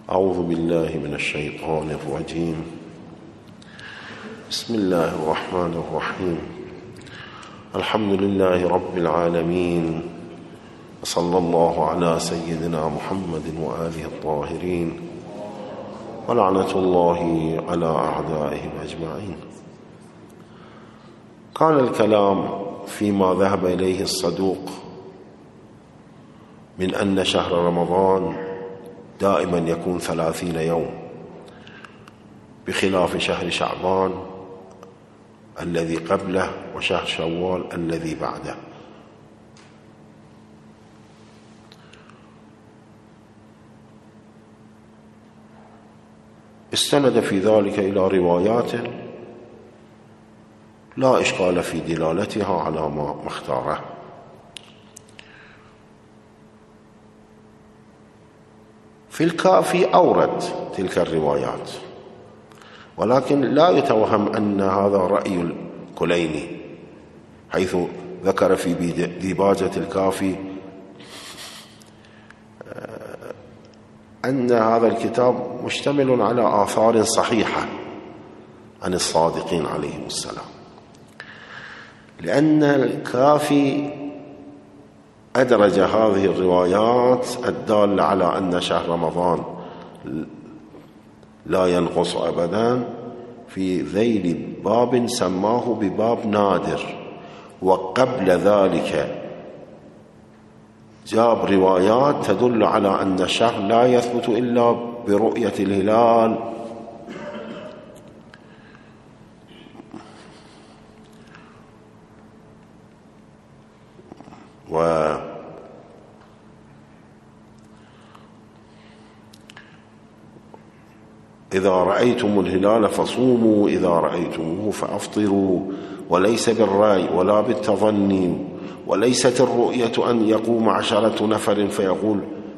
أعوذ بالله من الشيطان الرجيم. بسم الله الرحمن الرحيم. الحمد لله رب العالمين، وصلى الله على سيدنا محمد وآله الطاهرين، ولعنة الله على أعدائهم أجمعين. كان الكلام فيما ذهب إليه الصدوق من أن شهر رمضان دائما يكون 30 يوم، بخلاف شهر شعبان الذي قبله وشهر شوال الذي بعده. استند في ذلك إلى روايات لا إشكال في دلالتها على ما اختاره. في الكافي أورد تلك الروايات، ولكن لا يتوهم أن هذا رأي الكليني، حيث ذكر في ديباجة الكافي أن هذا الكتاب مشتمل على آثار صحيحة عن الصادقين عليهم السلام، لأن الكافي أدرج هذه الروايات الدالة على أن شهر رمضان لا ينقص أبدا في ذيل باب سماه بباب نادر، وقبل ذلك جاب روايات تدل على أن الشهر لا يثبت إلا برؤية الهلال، إذا رأيتم الهلال فصوموا، إذا رأيتموه فأفطروا، وليس بالرأي ولا بالتظني، وليست الرؤية أن يقوم 10 نفر فيقول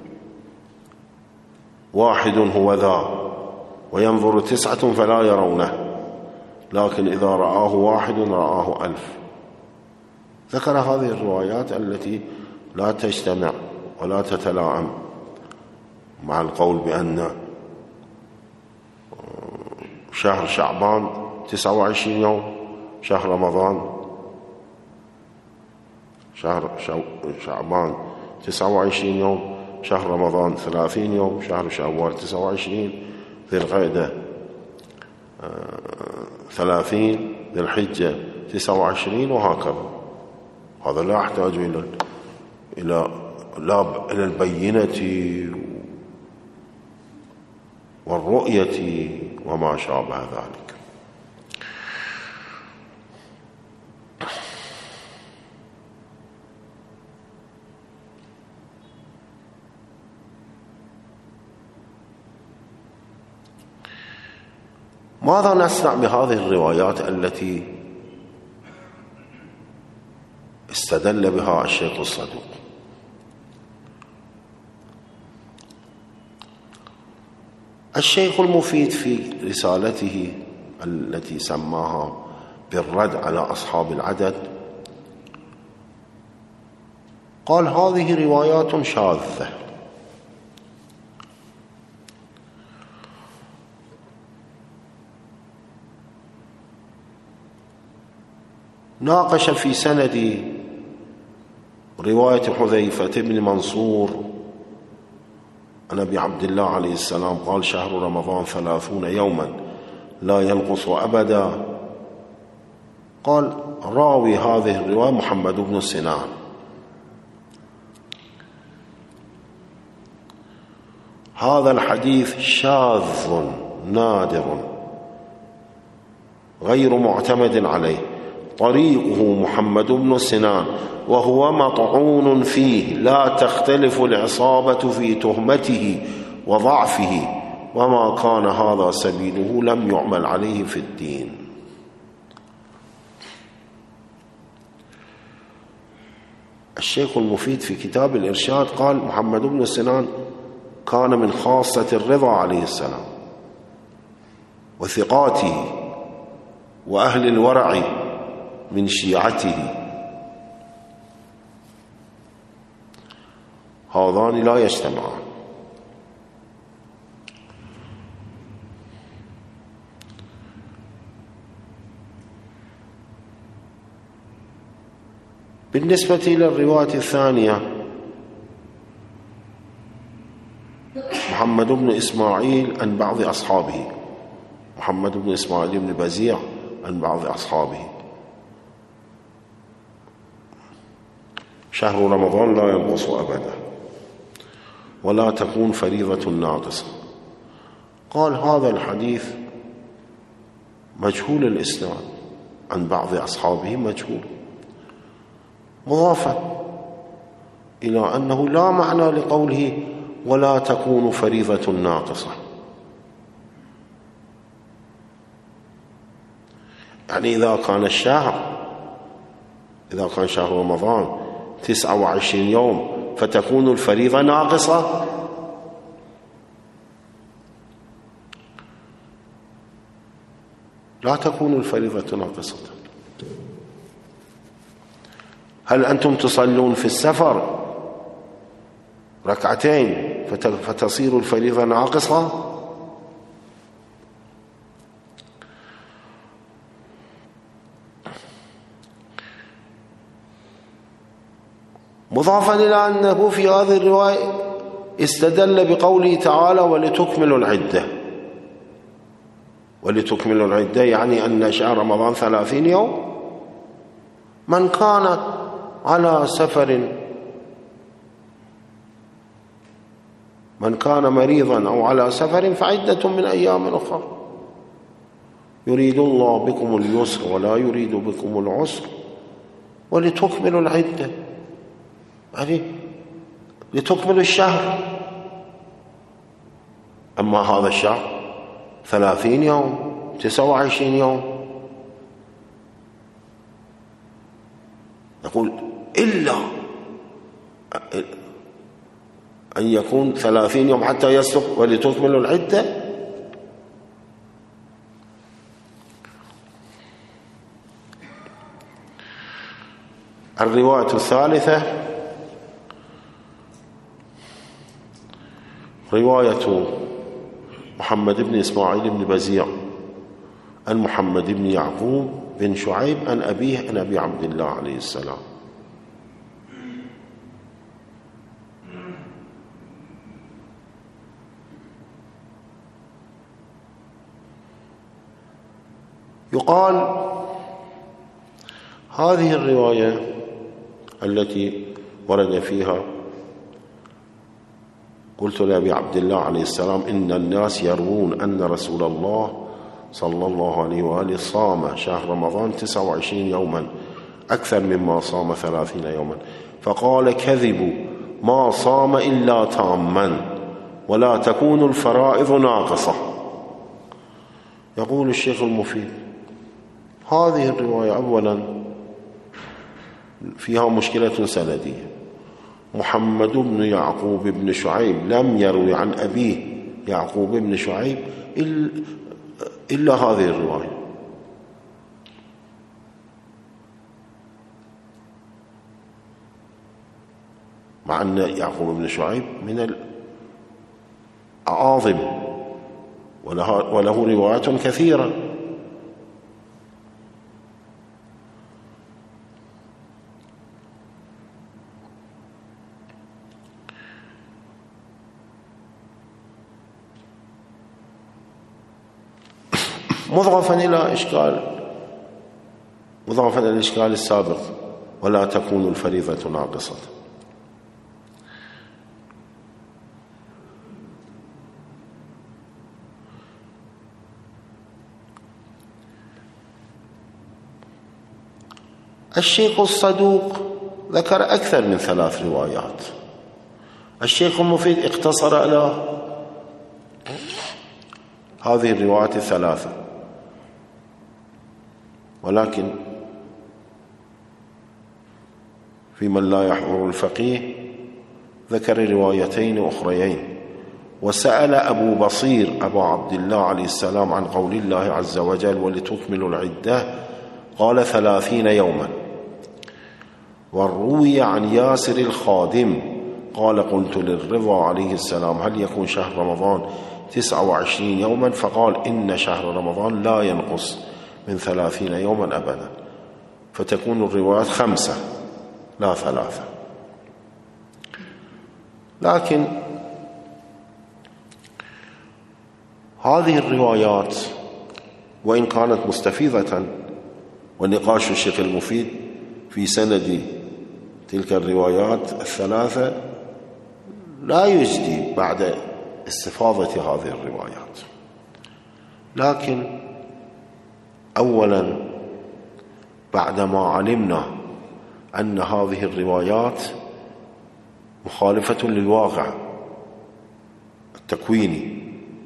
1 هو ذا وينظر 9 فلا يرونه، لكن إذا رآه 1 رآه 1000. ذكر هذه الروايات التي لا تجتمع ولا تتلائم مع القول بأن شهر شعبان 29 يوم، شهر رمضان شعبان 29 يوم، شهر رمضان 30 يوم، شهر شوال 29، ذي القعدة 30، ذي الحجة 29، وهكذا. هذا لا يحتاج إلى البينة والرؤية وما شابه ذلك. ماذا نصنع بهذه الروايات التي استدل بها الشيخ الصدوق؟ الشيخ المفيد في رسالته التي سماها بالرد على أصحاب العدد قال: هذه روايات شاذة، ناقش في سند رواية حذيفة بن منصور عن أبي عبد الله عليه السلام قال: شهر رمضان 30 يوما لا ينقص أبدا. قال: راوي هذه الرواية محمد بن سنان. هذا الحديث شاذ نادر غير معتمد عليه، طريقه محمد بن سنان وهو مطعون فيه، لا تختلف العصابة في تهمته وضعفه، وما كان هذا سبيله لم يعمل عليه في الدين. الشيخ المفيد في كتاب الإرشاد قال: محمد بن سنان كان من خاصة الرضا عليه السلام وثقاته وأهل الورع من شيعته، هذان لا يجتمعان. بالنسبة للرواية الثانية، محمد بن إسماعيل عن بعض أصحابه، محمد بن إسماعيل بن بزيع عن بعض أصحابه: شهر رمضان لا ينقص أبدا ولا تكون فريضة ناقصة. قال هذا الحديث مجهول الإسناد، عن بعض أصحابه مجهول، مضافا إلى أنه لا معنى لقوله ولا تكون فريضة ناقصة. يعني إذا كان شهر رمضان 29 يوم فتكون الفريضة ناقصة؟ لا تكون الفريضة ناقصة. هل أنتم تصلون في السفر ركعتين فتصير الفريضة ناقصة؟ مضافا إلى أنه في هذه الرواية استدل بقوله تعالى ولتكملوا العدة. ولتكملوا العدة يعني أن شهر رمضان 30 يوم. من كان على سفر، من كان مريضا أو على سفر فعدة من أيام أخرى، يريد الله بكم اليسر ولا يريد بكم العسر ولتكملوا العدة، يعني لتكملوا الشهر. أما هذا الشهر 30 يوم 29 يوم، نقول إلا أن يكون 30 يوم حتى يصدق ولتكملوا العدة. الرواية الثالثة رواية محمد بن إسماعيل بن بزيع عن محمد بن يعقوب بن شعيب عن أبيه عن أبي عبد الله عليه السلام: يقال هذه الرواية التي ورد فيها قلت لأبي عبد الله عليه السلام إن الناس يروون أن رسول الله صلى الله عليه وآله صام شهر رمضان 29 يوما أكثر مما صام 30 يوما، فقال كذبوا، ما صام إلا تاما ولا تكون الفرائض ناقصة. يقول الشيخ المفيد هذه الرواية أولا فيها مشكلة سندية. محمد بن يعقوب بن شعيب لم يروي عن أبيه يعقوب بن شعيب إلا هذه الرواية، مع أن يعقوب بن شعيب من الأعاظم وله روايات كثيرة. مضافا إلى الإشكال السابق ولا تكون الفريضة ناقصة. الشيخ الصدوق ذكر أكثر من 3 روايات. الشيخ المفيد اقتصر على هذه الروايات 3، ولكن في من لا يحضر الفقيه ذكر روايتين أخريين. وسأل أبو بصير أبا عبد الله عليه السلام عن قول الله عز وجل ولتكملوا العدة، قال 30 يوما. وروي عن ياسر الخادم قال قلت للرضا عليه السلام هل يكون شهر رمضان 29 يوما؟ فقال إن شهر رمضان لا ينقص من 30 يوما أبدا، فتكون الروايات 5 لا 3. لكن هذه الروايات وإن كانت مستفيضة، ونقاش الشيخ المفيد في سند تلك الروايات 3 لا يجدي بعد استفاضة هذه الروايات، لكن أولا بعدما علمنا أن هذه الروايات مخالفة للواقع التكويني،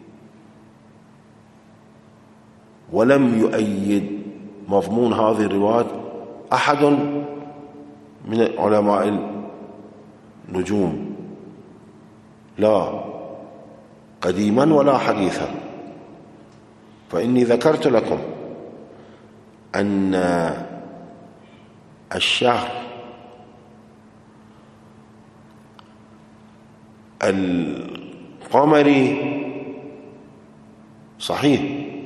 ولم يؤيد مضمون هذه الروايات أحد من علماء النجوم، لا قديما ولا حديثا، فإني ذكرت لكم أن الشهر القمري صحيح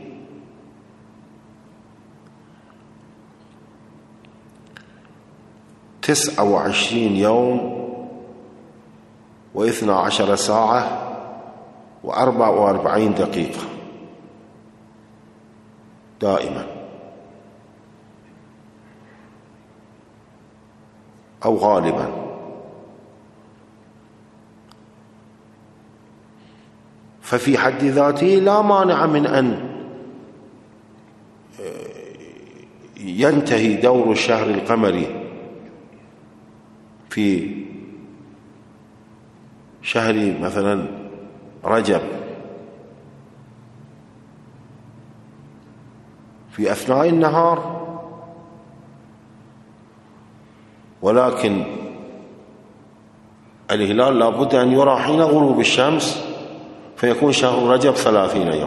29 يوم و12 ساعة و44 دقيقة دائما أو غالبا، ففي حد ذاته لا مانع من أن ينتهي دور الشهر القمري في شهر مثلا رجب في أثناء النهار، ولكن الهلال لابد أن يرى حين غروب الشمس، فيكون شهر رجب 30 يوم.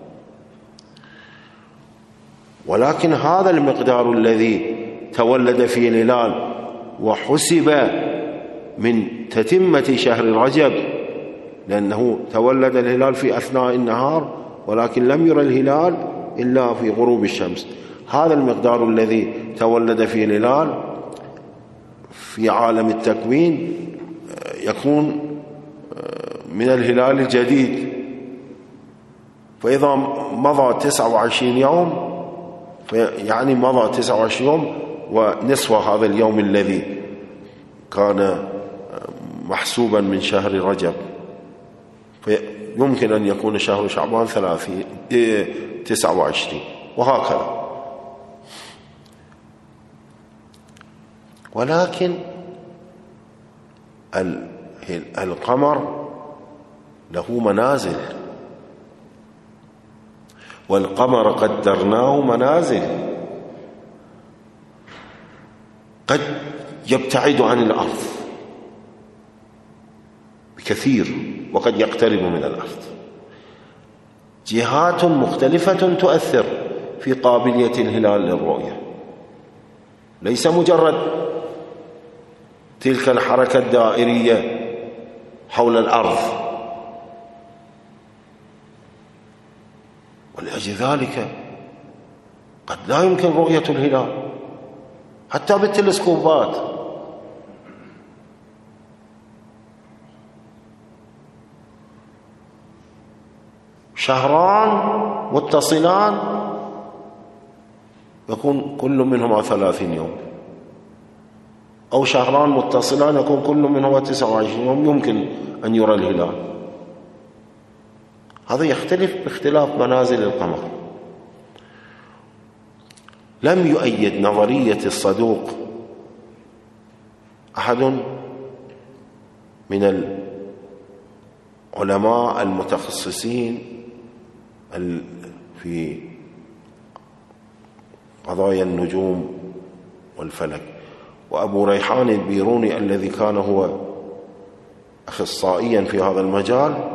ولكن هذا المقدار الذي تولد فيه الهلال وحسب من تتمة شهر رجب، لأنه تولد الهلال في أثناء النهار ولكن لم يرى الهلال إلا في غروب الشمس، هذا المقدار الذي تولد فيه الهلال في عالم التكوين يكون من الهلال الجديد. فإذا مضى 29 يوم يعني مضى 29 يوم ونصف هذا اليوم الذي كان محسوبا من شهر رجب، فيمكن أن يكون شهر شعبان 29 وهكذا. ولكن القمر له منازل، والقمر قدرناه منازل، قد يبتعد عن الأرض بكثير وقد يقترب من الأرض، جهات مختلفة تؤثر في قابلية الهلال للرؤية، ليس مجرد تلك الحركة الدائرية حول الأرض. ولأجل ذلك قد لا يمكن رؤية الهلال حتى بالتلسكوبات، شهران متصلان يكون كل منهما 30 يوم، أو شهران متصلان يكون كل منهما 29 يوم يمكن أن يرى الهلال. هذا يختلف باختلاف منازل القمر. لم يؤيد نظرية الصدوق أحد من العلماء المتخصصين في قضايا النجوم والفلك. وأبو ريحان البيروني الذي كان هو أخصائيا في هذا المجال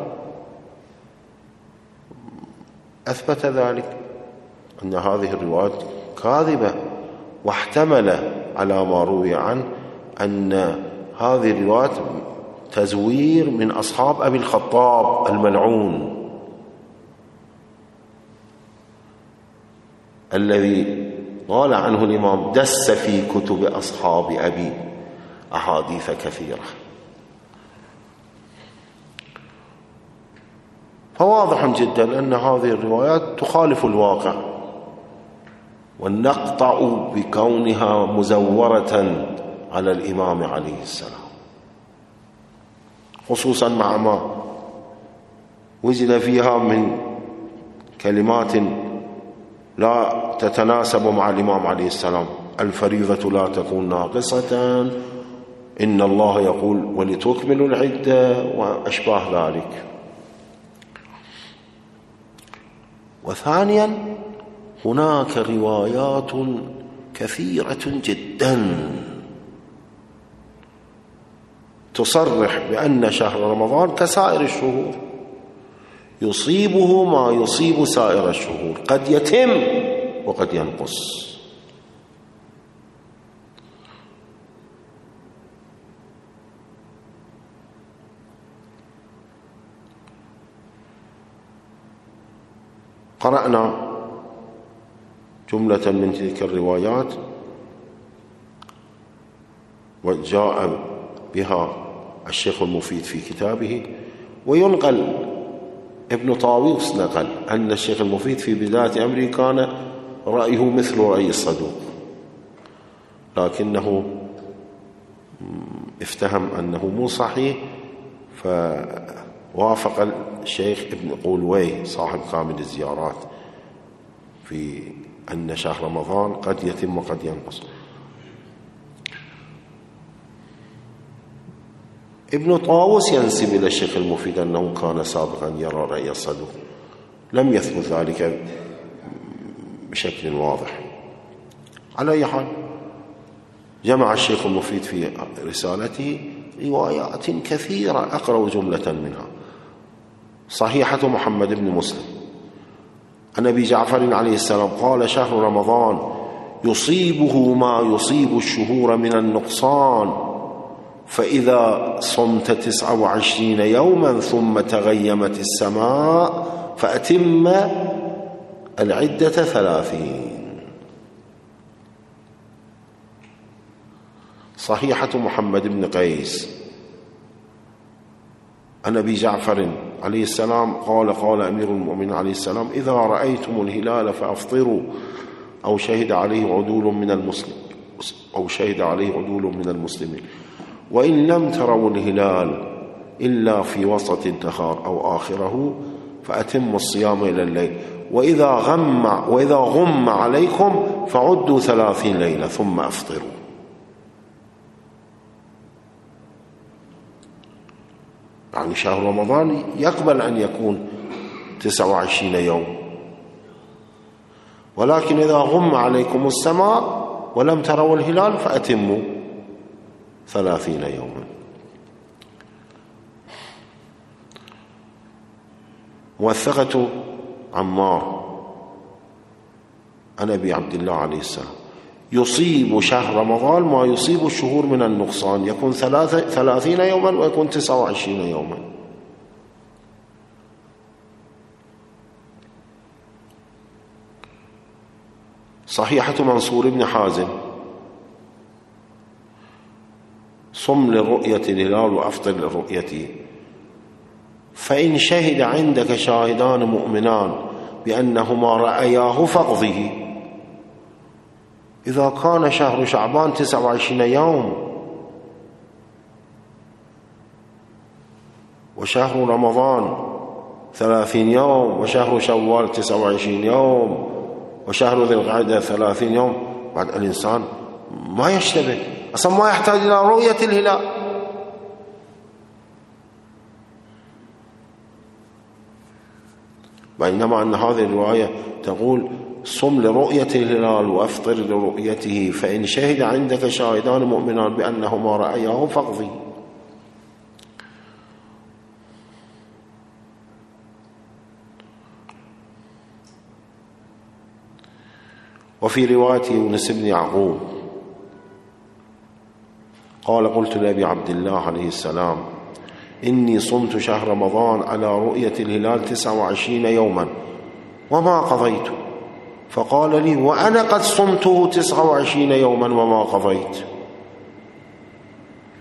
أثبت ذلك، أن هذه الروايات كاذبة، واحتمل على ما روي عنه أن هذه الروايات تزوير من أصحاب أبي الخطاب الملعون الذي قال عنه الإمام دس في كتب أصحاب أبي، أحاديث كثيرة. فواضح جدا أن هذه الروايات تخالف الواقع، ونقطع بكونها مزورة على الإمام عليه السلام، خصوصا مع ما وجد فيها من كلمات لا تتناسب مع الإمام عليه السلام: الفريضة لا تكون ناقصة، إن الله يقول ولتكملوا العدة، وأشباه ذلك. وثانيا هناك روايات كثيرة جدا تصرح بأن شهر رمضان كسائر الشهور، يصيبه ما يصيب سائر الشهور، قد يتم وقد ينقص. قرأنا جملة من تلك الروايات وجاء بها الشيخ المفيد في كتابه، وينقل ابن طاووس نقل أن الشيخ المفيد في بداية أمره كان رأيه مثل رأي الصدوق، لكنه افتهم أنه مو صحيح، فوافق الشيخ ابن قولويه صاحب كامل الزيارات في أن شهر رمضان قد يتم وقد ينقص. ابن طاووس ينسب إلى الشيخ المفيد أنه كان سابقا يرى رأي الصدوق، لم يثبت ذلك بشكل واضح. على أي حال، جمع الشيخ المفيد في رسالته روايات كثيرة، أقرأ جملة منها: صحيحة محمد بن مسلم عن أبي جعفر عليه السلام قال: شهر رمضان يصيبه ما يصيب الشهور من النقصان، فإذا صمت 29 يوما ثم تغيمت السماء فأتم العدة 30. صحيحة محمد بن قيس عن أبي جعفر عليه السلام قال: قال أمير المؤمنين عليه السلام: إذا رأيتم الهلال فأفطروا، أو شهد عليه عدول من المسلمين، وإن لم تروا الهلال إلا في وسط النهار أو آخره فأتموا الصيام إلى الليل، وإذا غم عليكم فعدوا 30 ليلة ثم أفطروا. يعني شهر رمضان يقبل أن يكون 29 يوم، ولكن إذا غم عليكم السماء ولم تروا الهلال فأتموا 30 يوما. موثقة عمار عن أبي عبد الله عليه السلام: يصيب شهر رمضان ما يصيب الشهور من النقصان، يكون 30 يوما ويكون 29 يوما. صحيحة منصور بن حازم: صم لرؤية الهلال وأفطر لرؤيته، فإن شهد عندك شاهدان مؤمنان بأنهما رأياه فاقضه. إذا كان شهر شعبان 29 يوم وشهر رمضان 30 يوم وشهر شوال 29 يوم وشهر ذي القعدة 30 يوم، بعد الإنسان ما يشتبه، أصلا ما يحتاج إلى رؤية الهلال. بينما أن هذه الرواية تقول: صم لرؤية الهلال وأفطر لرؤيته، فإن شهد عندك شاهدان مؤمنان بأنهما رأياه فاقضي. وفي رواية يونس بن يعقوب قال: قلت لأبي عبد الله عليه السلام: إني صمت شهر رمضان على رؤية الهلال 29 يوما وما قضيت، فقال لي: وأنا قد صمته 29 يوما وما قضيت.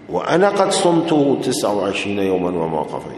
وأنا قد صمته 29 يوما وما قضيت.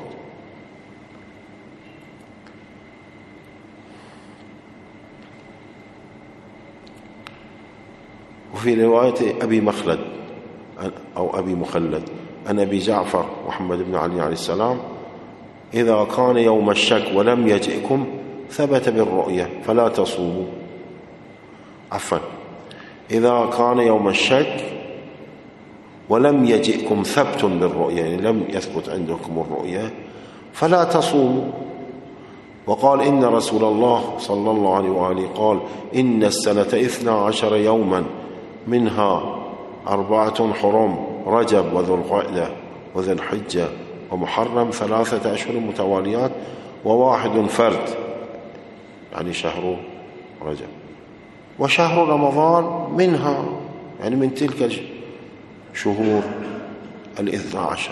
وفي رواية أبي مخلد أو أبي مخلد عن أبي جعفر محمد بن علي عليه السلام: إذا كان يوم الشك ولم يجئكم ثبت بالرؤية فلا تصوموا. عفوا، إذا كان يوم الشك ولم يجئكم ثبت بالرؤية، يعني لم يثبت عندكم الرؤية، فلا تصوموا. وقال: إن رسول الله صلى الله عليه وآله قال: إن السنة 12 يوما منها 4 حرم: رجب وذو القعدة وذو الحجة ومحرم، 3 أشهر متواليات، و1 فرد، يعني شهر رجب، وشهر رمضان منها، يعني من تلك شهور 12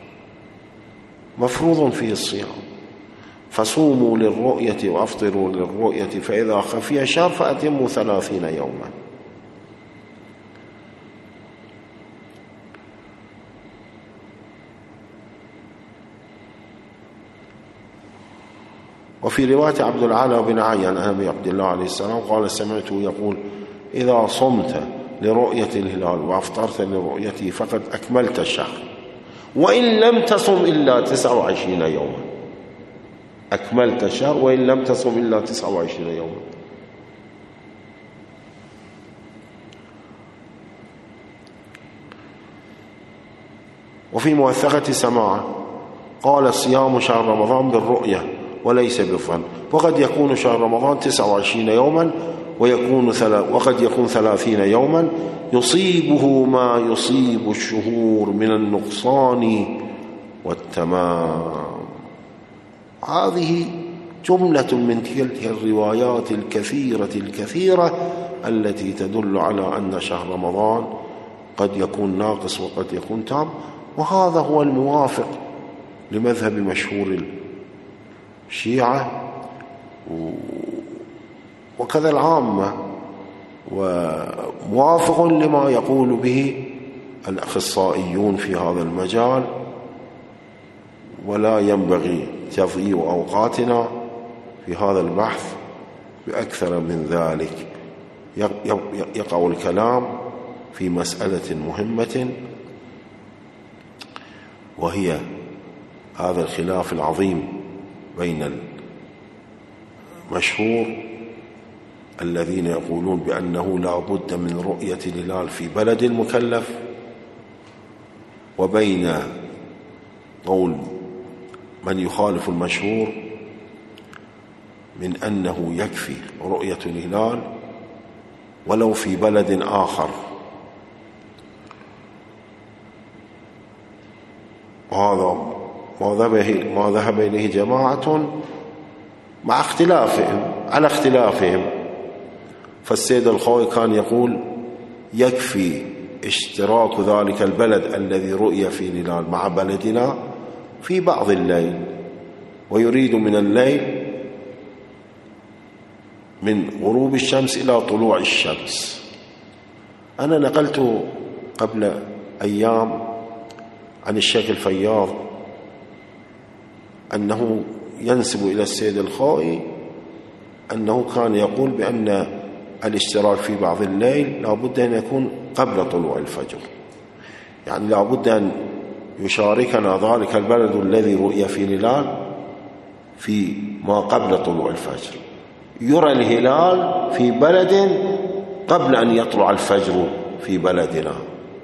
مفروض فيه الصيام. فصوموا للرؤية وأفطروا للرؤية، فإذا خفي شهر فأتموا 30 يوما. وفي رواية عبد العالى بن عيان عن أبي عبد الله عليه السلام قال: سمعته يقول: إذا صمت لرؤية الهلال وأفطرت لرؤيته فقد أكملت الشهر، وإن لم تصم إلا 29 يوما. أكملت الشهر وإن لم تصم إلا 29 يوما. وفي موثقة سماعة قال: صيام شهر رمضان بالرؤية وليس بالظن، وقد يكون شهر رمضان 29 يوما وقد يكون 30 يوما، يصيبه ما يصيب الشهور من النقصان والتمام. هذه جملة من تلك الروايات الكثيرة التي تدل على أن شهر رمضان قد يكون ناقص وقد يكون تام، وهذا هو الموافق لمذهب مشهور الشيعة وكذا العامة، وموافق لما يقول به الأخصائيون في هذا المجال. ولا ينبغي تضييع أوقاتنا في هذا البحث بأكثر من ذلك. يقع الكلام في مسألة مهمة، وهي هذا الخلاف العظيم بين المشهور الذين يقولون بأنه لا بد من رؤية الهلال في بلد المكلف، وبين قول من يخالف المشهور من أنه يكفي رؤية الهلال ولو في بلد آخر. وهذا ما ذهب إليه جماعة مع اختلافهم على اختلافهم. فالسيد الخوئي كان يقول: يكفي اشتراك ذلك البلد الذي رؤي فيه الهلال مع بلدنا في بعض الليل، ويريد من الليل من غروب الشمس إلى طلوع الشمس. أنا نقلت قبل أيام عن الشيخ الفياض أنه ينسب إلى السيد الخوئي أنه كان يقول بأن الاشتراك في بعض الليل لا بد أن يكون قبل طلوع الفجر، يعني لا بد أن يشاركنا ذلك البلد الذي رؤي فيه الهلال في ما قبل طلوع الفجر، يرى الهلال في بلد قبل أن يطلع الفجر في بلدنا.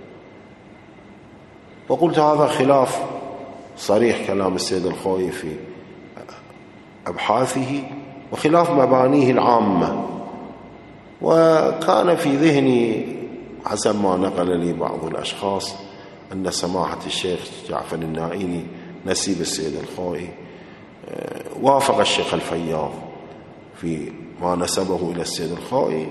وقلت هذا خلاف صريح كلام السيد الخوئي في أبحاثه وخلاف مبانيه العامة. وكان في ذهني حسب ما نقل لي بعض الأشخاص أن سماحة الشيخ جعفر النائيني نسيب السيد الخوئي وافق الشيخ الفياض في ما نسبه إلى السيد الخوئي،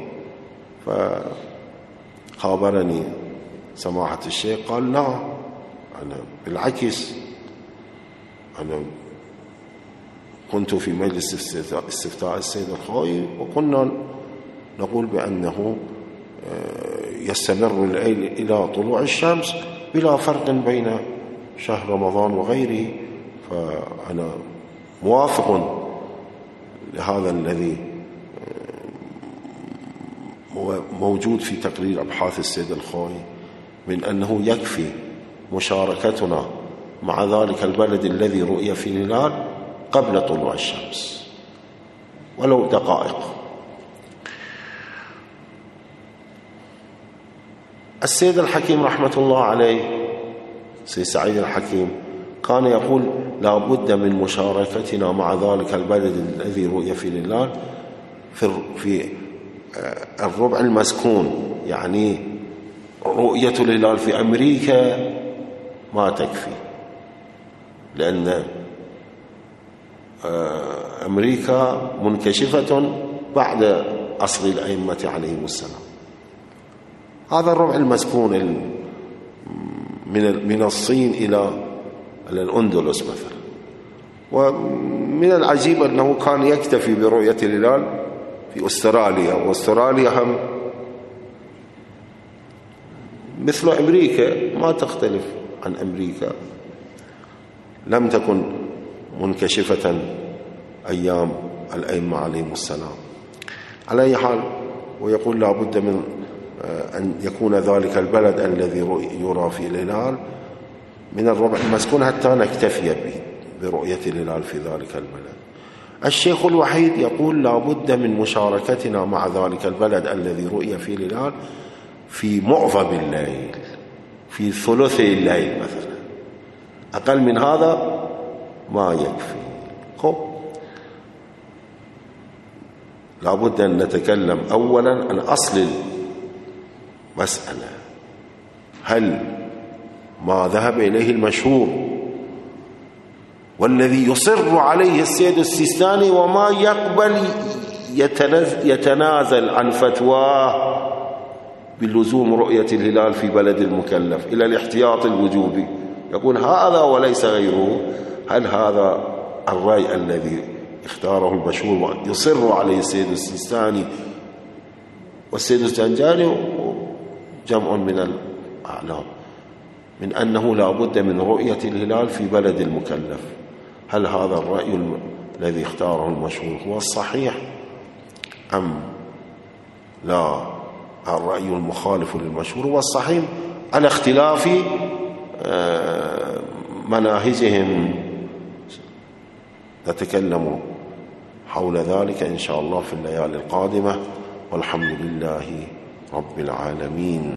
فخابرني سماحة الشيخ قال: لا، أنا بالعكس، أنا كنت في مجلس استفتاء السيد الخوئي وكنا نقول بأنه يستمر الليل إلى طلوع الشمس، بلا فرق بين شهر رمضان وغيره. فأنا موافق لهذا الذي موجود في تقرير أبحاث السيد الخوئي من أنه يكفي مشاركتنا مع ذلك البلد الذي رؤي في الهلال قبل طلوع الشمس ولو دقائق. السيد الحكيم رحمة الله عليه، سيد سعيد الحكيم، كان يقول لا بد من مشاركتنا مع ذلك البلد الذي رؤي في الهلال في الربع المسكون. يعني رؤية الهلال في أمريكا ما تكفي، لأن أمريكا منكشفة بعد عصر الأئمة عليهم السلام. هذا الربع المسكون من الصين إلى الأندلس مثلا. ومن العجيب أنه كان يكتفي برؤية الهلال في أستراليا، وأستراليا هم مثل أمريكا ما تختلف عن أمريكا، لم تكن منكشفة أيام الأئمة عليهم السلام. على أي حال، ويقول لا بد من أن يكون ذلك البلد الذي يرى في الهلال من الربع المسكون حتى نكتفي برؤية الهلال في ذلك البلد. الشيخ الوحيد يقول لا بد من مشاركتنا مع ذلك البلد الذي رؤي في الهلال في معظم الليل، في ثلثي الليل مثلا. أقل من هذا ما يكفي. لا بد أن نتكلم أولا عن أصل المسألة. هل ما ذهب إليه المشهور والذي يصر عليه السيد السيستاني وما يقبل يتنازل عن فتواه بلزوم رؤية الهلال في بلد المكلف إلى الاحتياط الوجوبي، يقول هذا وليس غيره، هل هذا الرأي الذي اختاره المشهور يصر عليه السيد السيستاني والسيد الزنجاني وجمع من الأعلام من أنه لا بد من رؤية الهلال في بلد المكلف، هل هذا الرأي الذي اختاره المشهور هو الصحيح أم لا؟ الرأي المخالف للمشهور هو الصحيح على اختلاف مناهجهم. نتكلم حول ذلك إن شاء الله في الليالي القادمة، والحمد لله رب العالمين.